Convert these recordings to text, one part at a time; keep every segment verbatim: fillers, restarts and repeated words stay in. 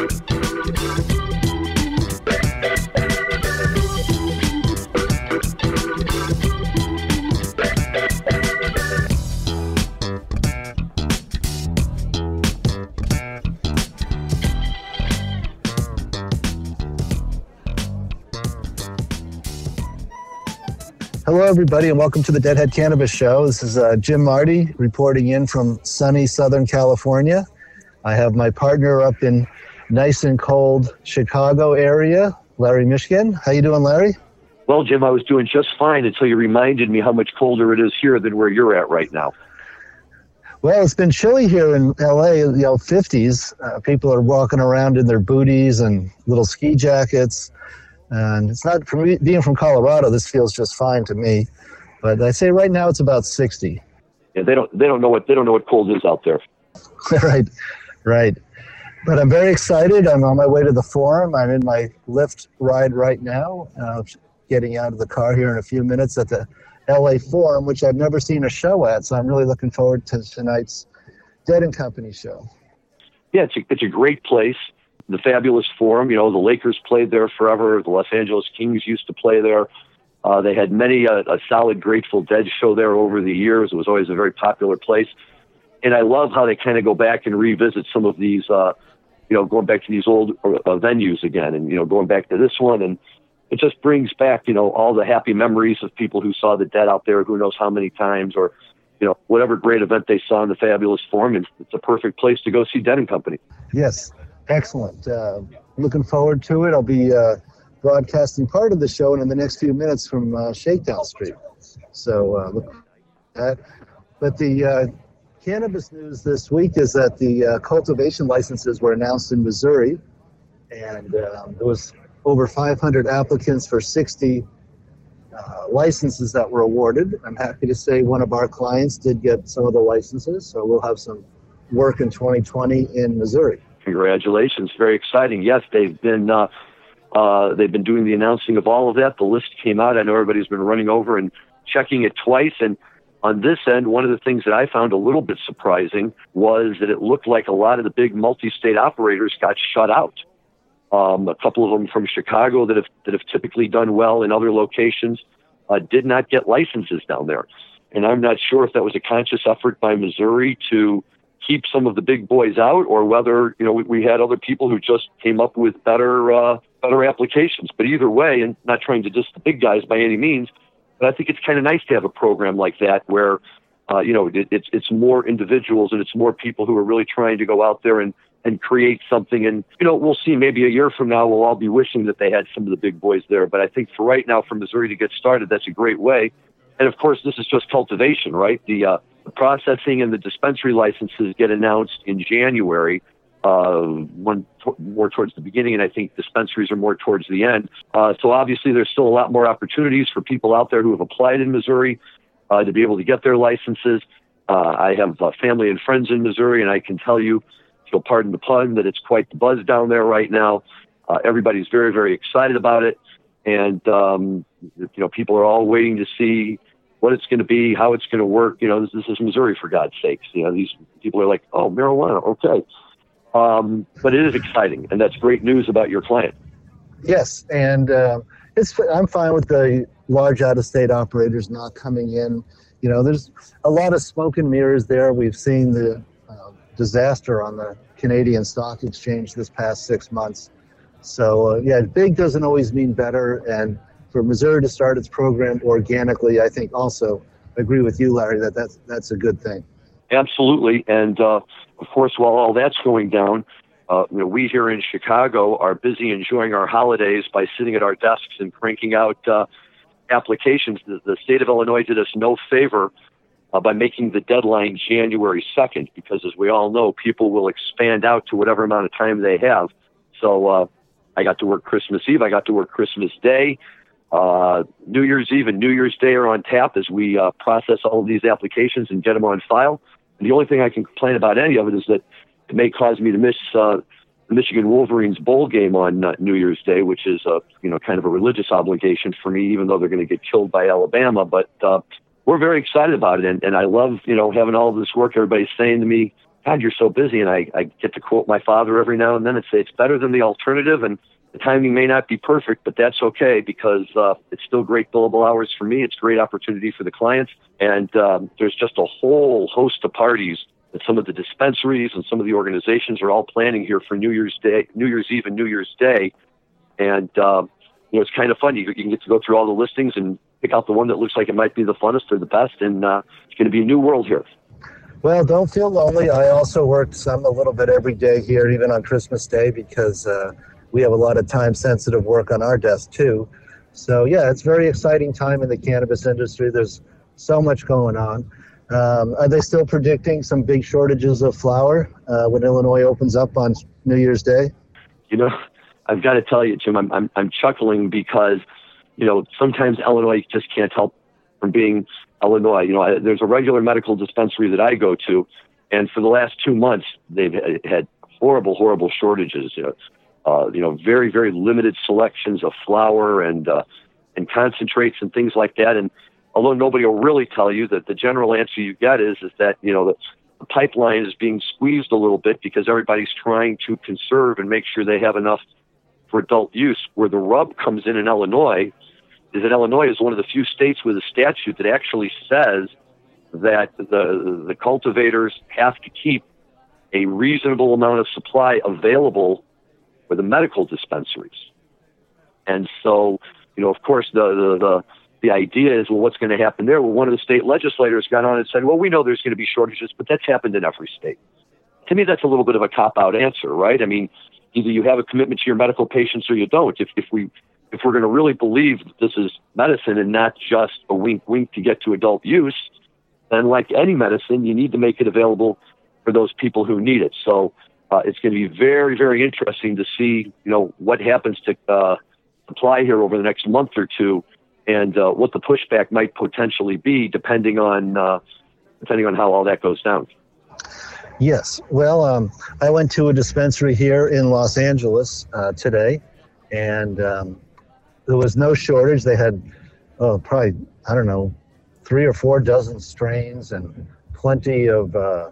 Hello, everybody, and welcome to the Deadhead Cannabis Show. This is uh, Jim Marty reporting in from sunny Southern California. I have my partner up in nice and cold Chicago area, Larry Mishkin. How you doing, Larry? Well, Jim, I was doing just fine until you reminded me how much colder it is here than where you're at right now. Well, it's been chilly here in L A, you know, fifties. Uh, people are walking around in their booties and little ski jackets. And it's not, for me, being from Colorado, this feels just fine to me. But I say right now it's about sixty. Yeah, they don't they don't know what they don't know what cold is out there. right, right. But I'm very excited. I'm on my way to the forum. I'm in my Lyft ride right now, uh, getting out of the car here in a few minutes at the L A Forum, which I've never seen a show at. So I'm really looking forward to tonight's Dead and Company show. Yeah, it's a, it's a great place. The fabulous Forum, you know, the Lakers played there forever. The Los Angeles Kings used to play there. Uh, they had many uh, a solid Grateful Dead show there over the years. It was always a very popular place. And I love how they kind of go back and revisit some of these, uh, you know, going back to these old uh, venues again and, you know, going back to this one. And it just brings back, you know, all the happy memories of people who saw the Dead out there, who knows how many times, or, you know, whatever great event they saw in the fabulous Forum. And it's a perfect place to go see Dead and Company. Yes. Excellent. Uh, looking forward to it. I'll be uh, broadcasting part of the show in the next few minutes from uh, Shakedown Street. So uh, look at that. But the uh, cannabis news this week is that the uh, cultivation licenses were announced in Missouri, and um, there was over five hundred applicants for sixty uh, licenses that were awarded. I'm happy to say one of our clients did get some of the licenses, so we'll have some work in twenty twenty in Missouri. Congratulations. Very exciting. Yes, they've been uh, uh, they've been doing the announcing of all of that. The list came out. I know everybody's been running over and checking it twice. And on this end, one of the things that I found a little bit surprising was that it looked like a lot of the big multi-state operators got shut out. Um, a couple of them from Chicago that have that have typically done well in other locations uh, did not get licenses down there. And I'm not sure if that was a conscious effort by Missouri to keep some of the big boys out, or whether, you know, we, we had other people who just came up with better uh, better applications. But either way, and not trying to diss the big guys by any means, but I think it's kind of nice to have a program like that where, uh, you know, it, it's it's more individuals and it's more people who are really trying to go out there and, and create something. And, you know, we'll see, maybe a year from now, we'll all be wishing that they had some of the big boys there. But I think for right now, for Missouri to get started, that's a great way. And of course, this is just cultivation, right? The uh, The processing and the dispensary licenses get announced in January, uh, one t- more towards the beginning, and I think dispensaries are more towards the end. Uh, so obviously there's still a lot more opportunities for people out there who have applied in Missouri uh, to be able to get their licenses. Uh, I have uh, family and friends in Missouri, and I can tell you, if you'll pardon the pun, that it's quite the buzz down there right now. Uh, everybody's very, very excited about it. And, um, you know, people are all waiting to see what it's going to be, how it's going to work. You know, this, this is Missouri, for God's sakes. You know, these people are like, oh, marijuana, okay. Um, but it is exciting, and that's great news about your client. Yes, and uh, it's I'm fine with the large out-of-state operators not coming in. You know, there's a lot of smoke and mirrors there. We've seen the uh, disaster on the Canadian Stock Exchange this past six months. So, uh, yeah, big doesn't always mean better, and for Missouri to start its program organically, I think also agree with you, Larry, that that's, that's a good thing. Absolutely. And, uh, of course, while all that's going down, uh, you know, we here in Chicago are busy enjoying our holidays by sitting at our desks and cranking out uh, applications. The, the state of Illinois did us no favor uh, by making the deadline January second, because, as we all know, people will expand out to whatever amount of time they have. So uh, I got to work Christmas Eve. I got to work Christmas Day. Uh, New Year's Eve and New Year's Day are on tap as we uh, process all of these applications and get them on file. And the only thing I can complain about any of it is that it may cause me to miss uh, the Michigan Wolverines bowl game on uh, New Year's Day, which is uh, you know kind of a religious obligation for me, even though they're going to get killed by Alabama. But uh, we're very excited about it, and, and I love you know having all of this work. Everybody's saying to me, God, you're so busy. And I, I get to quote my father every now and then and say, it's better than the alternative. And the timing may not be perfect, but that's okay because uh, it's still great billable hours for me. It's great opportunity for the clients. And um, there's just a whole host of parties that some of the dispensaries and some of the organizations are all planning here for New Year's Day, New Year's Eve and New Year's Day. And, um, you know, it's kind of fun. You, you can get to go through all the listings and pick out the one that looks like it might be the funnest or the best. And uh, it's going to be a new world here. Well, don't feel lonely. I also work some a little bit every day here, even on Christmas Day, because uh, we have a lot of time-sensitive work on our desk, too. So, yeah, it's a very exciting time in the cannabis industry. There's so much going on. Um, are they still predicting some big shortages of flower uh, when Illinois opens up on New Year's Day? You know, I've got to tell you, Jim, I'm, I'm, I'm chuckling because, you know, sometimes Illinois just can't help from being Illinois. You know, I, there's a regular medical dispensary that I go to, and for the last two months, they've had horrible, horrible shortages. You know, uh, you know, very, very limited selections of flower and uh, and concentrates and things like that. And although nobody will really tell you, that the general answer you get is is that, you know, the, the pipeline is being squeezed a little bit because everybody's trying to conserve and make sure they have enough for adult use. Where the rub comes in in Illinois is that Illinois is one of the few states with a statute that actually says that the the cultivators have to keep a reasonable amount of supply available for the medical dispensaries. And so, you know, of course, the the the, the idea is, well, what's going to happen there? Well, one of the state legislators got on and said, well, we know there's going to be shortages, but that's happened in every state. To me, that's a little bit of a cop-out answer, right? I mean, either you have a commitment to your medical patients or you don't. If if we if we're going to really believe that this is medicine and not just a wink wink to get to adult use, then like any medicine, you need to make it available for those people who need it. So uh, it's going to be very, very interesting to see, you know, what happens to uh, supply here over the next month or two, and uh, what the pushback might potentially be, depending on uh, depending on how all that goes down. Yes. Well, um, I went to a dispensary here in Los Angeles uh, today, and um, there was no shortage. They had, oh, probably, I don't know, three or four dozen strains and plenty of uh,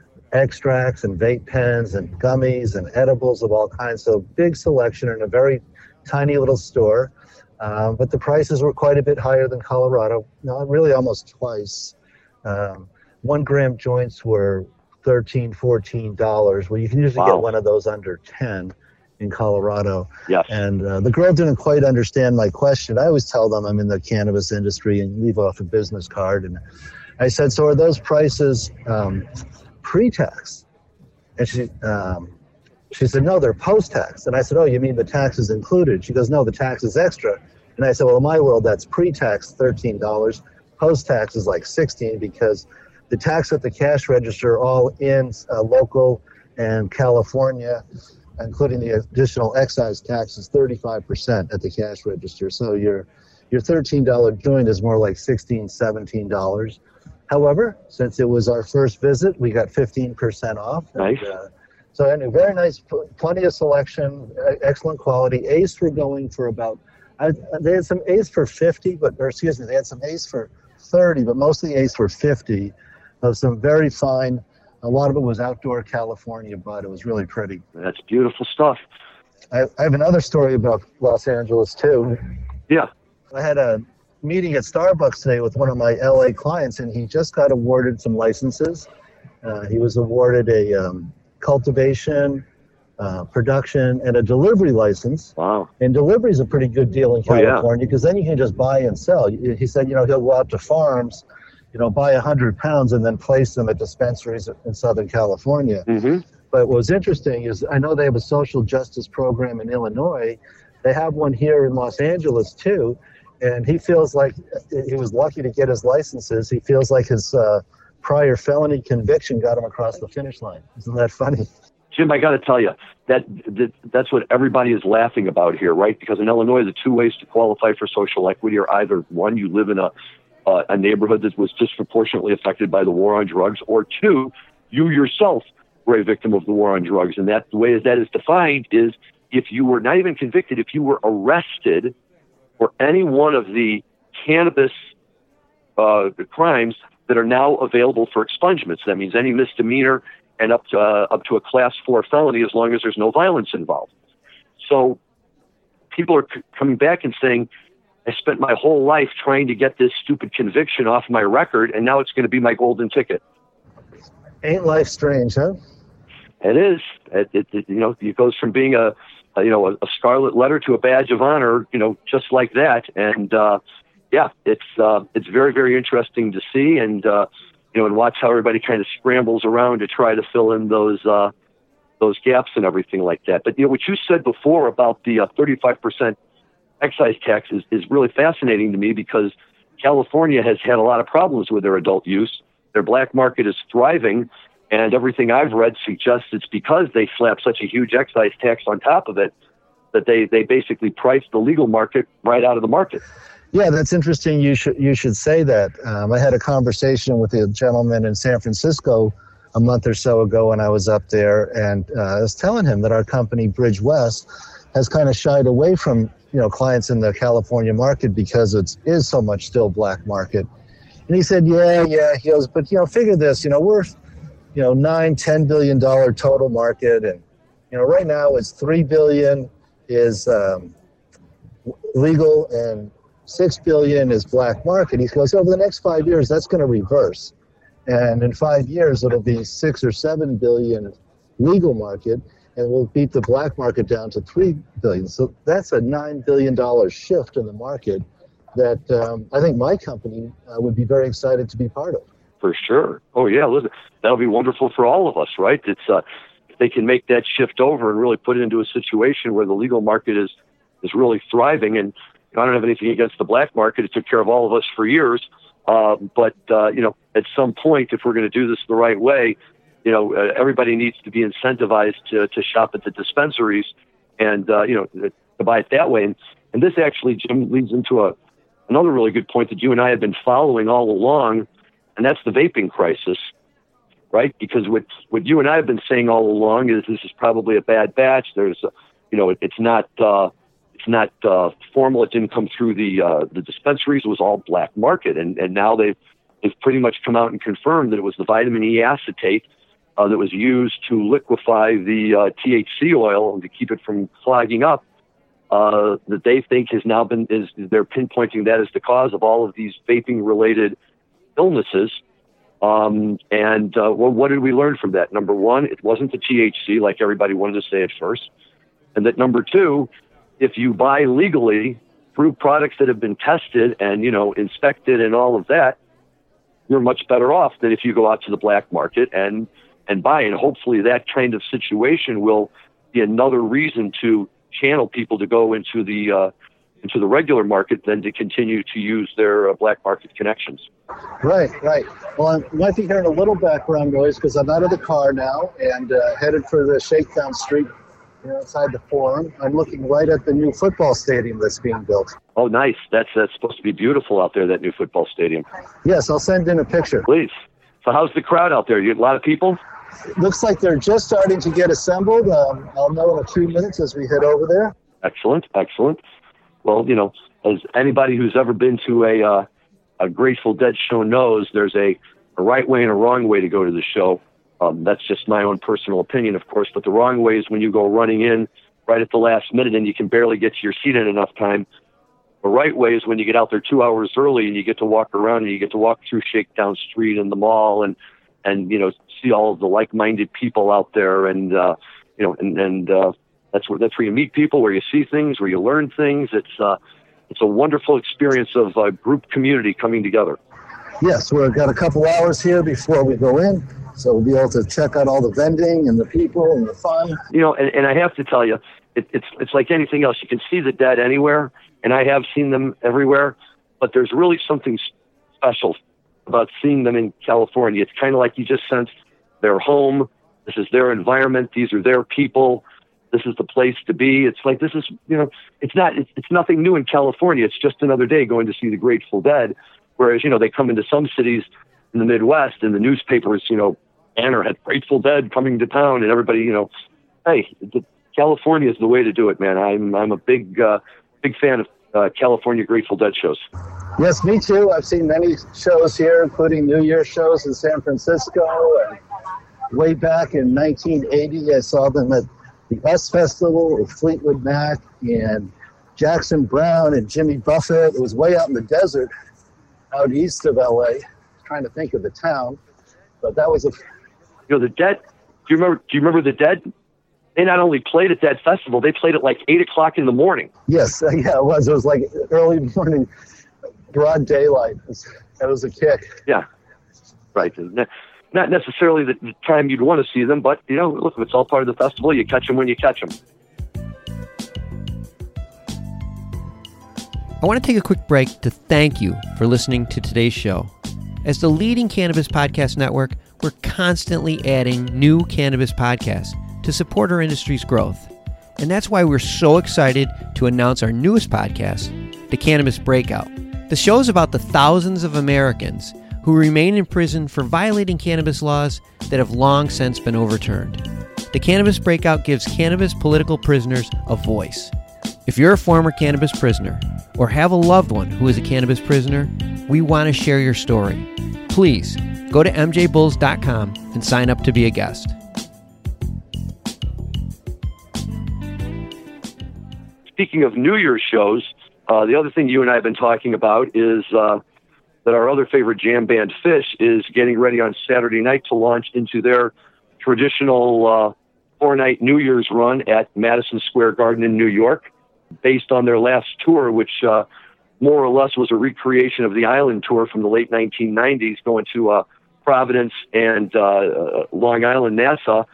extracts and vape pens and gummies and edibles of all kinds. So big selection in a very tiny little store. Uh, but the prices were quite a bit higher than Colorado. No, really almost twice. Um, one gram joints were thirteen dollars, fourteen dollars. Well, you can usually Wow. get one of those under ten in Colorado. Yes. And uh, the girl didn't quite understand my question. I always tell them I'm in the cannabis industry and leave off a business card. And I said, so are those prices um, pre-tax? And she um, she said, no, they're post-tax. And I said, oh, you mean the tax is included? She goes, no, the tax is extra. And I said, well, in my world, that's pre-tax thirteen dollars. Post-tax is like sixteen dollars because the tax at the cash register, all in uh, local and California, including the additional excise tax, is thirty-five percent at the cash register. So your your thirteen dollars joint is more like sixteen dollars, seventeen dollars. However, since it was our first visit, we got fifteen percent off. Nice. And, uh, so anyway, very nice, pl- plenty of selection, uh, excellent quality. Ace were going for about, I, they had some Ace for fifty, but, or excuse me, they had some Ace for thirty, but most of the Ace were fifty. Of some very fine, a lot of it was outdoor California, but it was really pretty. That's beautiful stuff. I, I have another story about Los Angeles, too. Yeah. I had a meeting at Starbucks today with one of my L A clients, and he just got awarded some licenses. Uh, he was awarded a um, cultivation, uh, production, and a delivery license. Wow. And delivery is a pretty good deal in Oh, yeah. California because then you can just buy and sell. He said, you know, he'll go out to farms, you know, buy one hundred pounds and then place them at dispensaries in Southern California. Mm-hmm. But what was interesting is I know they have a social justice program in Illinois. They have one here in Los Angeles, too. And he feels like he was lucky to get his licenses. He feels like his uh, prior felony conviction got him across the finish line. Isn't that funny? Jim, I got to tell you, that, that that's what everybody is laughing about here, right? Because in Illinois, the two ways to qualify for social equity are either, one, you live in a uh, a neighborhood that was disproportionately affected by the war on drugs, or two, you yourself were a victim of the war on drugs. And that the way that is defined is if you were not even convicted, if you were arrested for any one of the cannabis uh, crimes that are now available for expungements. That means any misdemeanor, and up to, uh, up to a class four felony as long as there's no violence involved. So people are c- coming back and saying, I spent my whole life trying to get this stupid conviction off my record, and now it's going to be my golden ticket. Ain't life strange, huh? It is. It, it, it you know, it goes from being a, a you know a, a scarlet letter to a badge of honor, you know, just like that. And uh, yeah, it's uh, it's very very interesting to see, and uh, you know, and watch how everybody kind of scrambles around to try to fill in those uh, those gaps and everything like that. But you know, what you said before about the uh, thirty-five percent excise tax is, is really fascinating to me, because California has had a lot of problems with their adult use. Their black market is thriving, and everything I've read suggests it's because they slap such a huge excise tax on top of it that they, they basically price the legal market right out of the market. Yeah, that's interesting. You should you should say that. Um, I had a conversation with a gentleman in San Francisco a month or so ago when I was up there, and uh, I was telling him that our company, Bridge West, has kind of shied away from you know clients in the California market because it is so much still black market. And he said, yeah, yeah. He goes, but you know, figure this. You know, we're you know nine, ten billion dollar total market, and you know right now it's three billion is um, legal and six billion is black market. He goes, over the next five years, that's going to reverse. And in five years, it'll be six or seven billion legal market, and we'll beat the black market down to three billion. So that's a nine billion dollars shift in the market that um, I think my company uh, would be very excited to be part of. For sure. Oh yeah, listen, that'll be wonderful for all of us, right? It's uh, if they can make that shift over and really put it into a situation where the legal market is is really thriving. And I don't have anything against the black market. It took care of all of us for years. Uh, but, uh, you know, at some point, if we're going to do this the right way, you know, uh, everybody needs to be incentivized to, to shop at the dispensaries and, uh, you know, to buy it that way. And, and this actually, Jim, leads into a another really good point that you and I have been following all along, and that's the vaping crisis, right? Because what, what you and I have been saying all along is this is probably a bad batch. There's, uh, you know, it, it's not... Uh, It's not uh, formal. It didn't come through the uh, the dispensaries. It was all black market, and and now they've they've pretty much come out and confirmed that it was the vitamin E acetate uh, that was used to liquefy the uh, T H C oil and to keep it from clogging up. Uh, that they think has now been is they're pinpointing that as the cause of all of these vaping related illnesses. Um, and uh, well, what did we learn from that? Number one, it wasn't the T H C like everybody wanted to say at first, and that number two, if you buy legally through products that have been tested and, you know, inspected and all of that, you're much better off than if you go out to the black market and, and buy. And hopefully that kind of situation will be another reason to channel people to go into the, uh, into the regular market than to continue to use their uh, black market connections. Right, right. Well, I might be hearing a little background noise because I'm out of the car now and uh, headed for the Shakedown Street. Here outside the Forum. I'm looking right at the new football stadium that's being built. Oh, nice. That's that's supposed to be beautiful out there, that new football stadium. Yes, I'll send in a picture. Please. So how's the crowd out there? You get a lot of people? It looks like they're just starting to get assembled. Um, I'll know in a few minutes as we head over there. Excellent, excellent. Well, you know, as anybody who's ever been to a uh, a Grateful Dead show knows, there's a, a right way and a wrong way to go to the show. Um, that's just my own personal opinion, of course, but the wrong way is when you go running in right at the last minute and you can barely get to your seat in enough time. The right way is when you get out there two hours early and you get to walk around and you get to walk through Shakedown Street and the mall and, and you know, see all of the like-minded people out there. And, uh, you know, and, and uh, that's where that's where you meet people, where you see things, where you learn things. It's, uh, it's a wonderful experience of uh, group community coming together. Yes, we've got a couple hours here before we go in. So we'll be able to check out all the vending and the people and the fun. You know, and, and I have to tell you, it, it's it's like anything else. You can see the Dead anywhere, and I have seen them everywhere, but there's really something special about seeing them in California. It's kind of like you just sense their home. This is their environment. These are their people. This is the place to be. It's like this is, you know, it's not, it's, it's nothing new in California. It's just another day going to see the Grateful Dead. Whereas, you know, they come into some cities in the Midwest, and the newspapers, you know, banner had Grateful Dead coming to town, and everybody, you know, hey, the, California is the way to do it, man. I'm I'm a big uh, big fan of uh, California Grateful Dead shows. Yes, me too. I've seen many shows here, including New Year's shows in San Francisco, and way back in nineteen eighty. I saw them at the U S Festival with Fleetwood Mac and Jackson Browne and Jimmy Buffett. It was way out in the desert, out east of L A. Trying to think of the town, but that was a. You know, the Dead. Do you remember? Do you remember the Dead? They not only played at that festival, they played at like eight o'clock in the morning. Yes, yeah, it was. It was like early morning, broad daylight. It was, that was a kick. Yeah, right. Not necessarily the, the time you'd want to see them, but you know, look, it's all part of the festival. You catch them when you catch them. I want to take a quick break to thank you for listening to today's show. As the leading cannabis podcast network, we're constantly adding new cannabis podcasts to support our industry's growth. And that's why we're so excited to announce our newest podcast, The Cannabis Breakout. The show is about the thousands of Americans who remain in prison for violating cannabis laws that have long since been overturned. The Cannabis Breakout gives cannabis political prisoners a voice. If you're a former cannabis prisoner or have a loved one who is a cannabis prisoner, we want to share your story. Please go to m j bulls dot com and sign up to be a guest. Speaking of New Year's shows, uh, the other thing you and I have been talking about is uh, that our other favorite jam band, Phish, is getting ready on Saturday night to launch into their traditional uh, four-night New Year's run at Madison Square Garden in New York, based on their last tour, which uh, more or less was a recreation of the Island tour from the late nineteen nineties, going to uh, Providence and uh, Long Island, Nassau.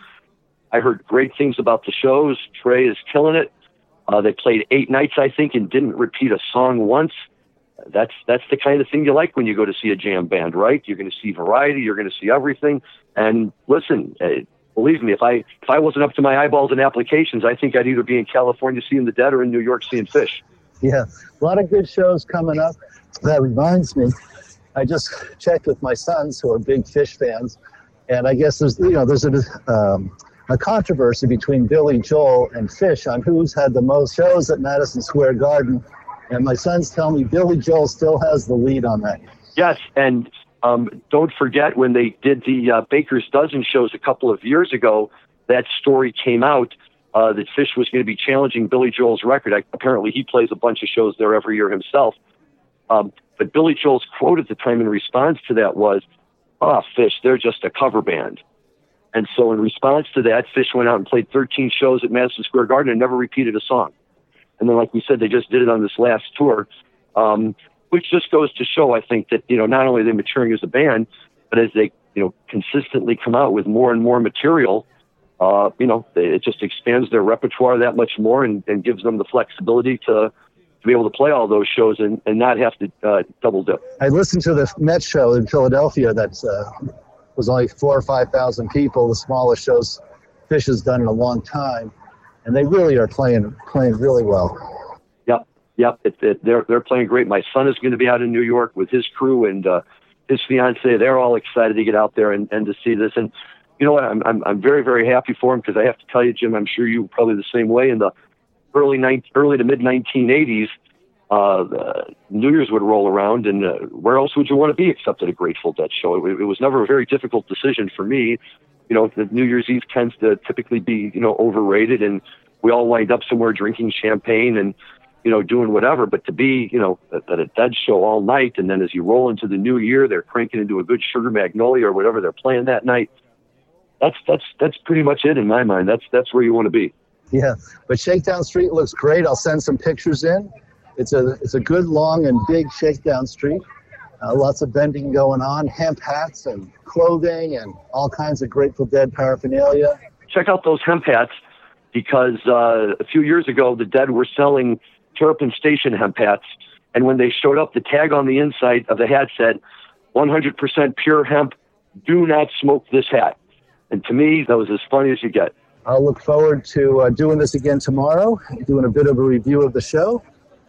I heard great things about the shows. Trey is killing it. Uh, they played eight nights, I think, and didn't repeat a song once. That's that's the kind of thing you like when you go to see a jam band, right? You're going to see variety. You're going to see everything. And listen, uh, believe me, if I if I wasn't up to my eyeballs in applications, I think I'd either be in California seeing the Dead or in New York seeing Phish. Yeah, a lot of good shows coming up. That reminds me, I just checked with my sons who are big Phish fans, and I guess there's you know there's a um, a controversy between Billy Joel and Phish on who's had the most shows at Madison Square Garden, and my sons tell me Billy Joel still has the lead on that. Yes, and um, don't forget when they did the uh, Baker's Dozen shows a couple of years ago, that story came out uh, that Phish was going to be challenging Billy Joel's record. I, apparently he plays a bunch of shows there every year himself. Um, but Billy Joel's quote at the time in response to that was, "Ah, oh, Phish, they're just a cover band." And so in response to that, Phish went out and played thirteen shows at Madison Square Garden and never repeated a song. And then, like we said, they just did it on this last tour, um, which just goes to show, I think, that, you know, not only are they maturing as a band, but as they, you know, consistently come out with more and more material, uh, you know, it just expands their repertoire that much more and, and gives them the flexibility to to be able to play all those shows and, and not have to uh, double dip. I listened to the Met show in Philadelphia that's uh, was only four or five thousand people, the smallest shows Phish has done in a long time, and they really are playing playing really well. Yep, yep, it, it, they're they're playing great. My son is going to be out in New York with his crew and uh, his fiance. They're all excited to get out there and, and to see this. And you know what? I'm I'm I'm very very happy for him, because I have to tell you, Jim, I'm sure you were probably the same way. In the early nineteen, early to mid nineteen eighties, uh, New Year's would roll around, and uh, where else would you want to be except at a Grateful Dead show? It, it was never a very difficult decision for me. You know, the New Year's Eve tends to typically be, you know, overrated, and we all wind up somewhere drinking champagne and, you know, doing whatever. But to be, you know, at, at a Dead show all night, and then as you roll into the new year, they're cranking into a good Sugar Magnolia or whatever they're playing that night. That's that's that's pretty much it in my mind. That's that's where you want to be. Yeah, but Shakedown Street looks great. I'll send some pictures in. It's a it's a good, long, and big Shakedown Street. Uh, lots of vending going on, hemp hats and clothing and all kinds of Grateful Dead paraphernalia. Check out those hemp hats, because uh, a few years ago, the Dead were selling Terrapin Station hemp hats, and when they showed up, the tag on the inside of the hat said, one hundred percent pure hemp, do not smoke this hat. And to me, that was as funny as you get. I'll look forward to uh, doing this again tomorrow, doing a bit of a review of the show.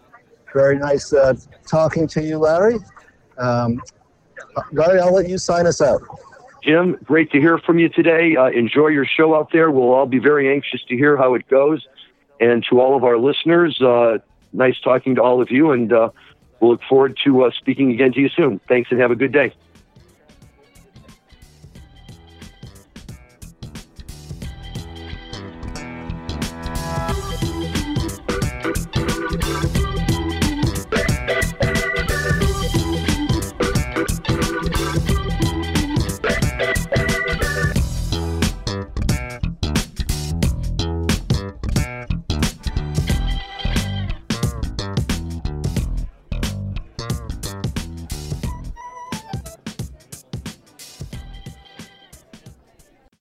Very nice uh, talking to you, Larry. Um, Larry, I'll let you sign us out. Jim, great to hear from you today. Uh, enjoy your show out there. We'll all be very anxious to hear how it goes. And to all of our listeners, uh, nice talking to all of you, and uh, we'll look forward to uh, speaking again to you soon. Thanks, and have a good day. Bye.